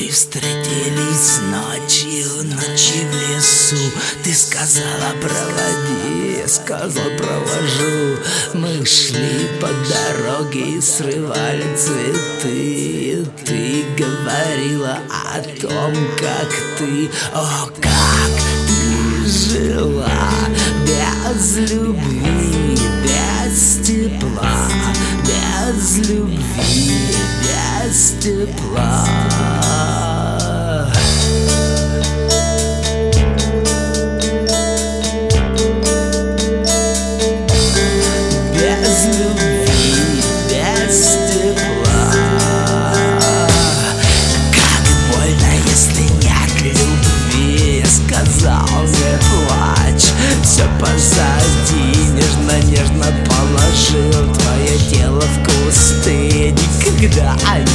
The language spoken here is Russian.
встретились ночью в лесу. Ты сказала проводи, я сказал провожу. Мы шли по дороге и срывали цветы. Ты говорила о том, как ты, о, как ты жила без любви, без тепла, без любви, без тепла. Без любви, без тепла. Как больно, если нет любви. Я сказал, не плачь, все позади. Нежно-нежно положил твое тело в кусты. Никогда